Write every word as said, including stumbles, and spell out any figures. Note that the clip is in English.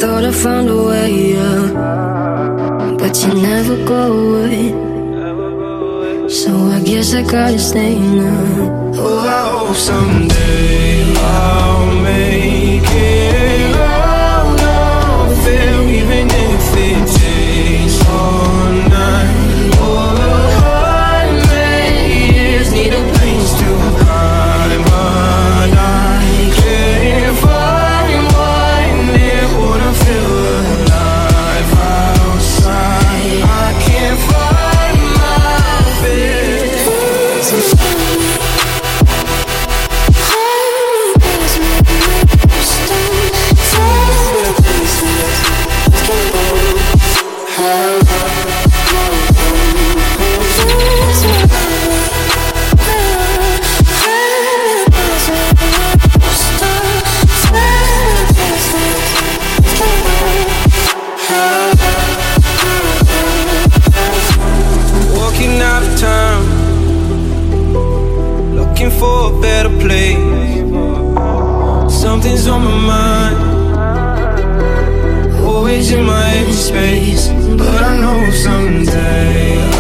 thought I found a way, yeah, but you never go away. So I guess I gotta stay now. Oh, I hope someday I'll make it out of there, even if it takes all night or a hundred years. Need a place to hide, but I can't find one that would feel alive outside. I can't find my fear. Walking out of town, looking for a better place. Something's on my mind, always in my empty space. But I know someday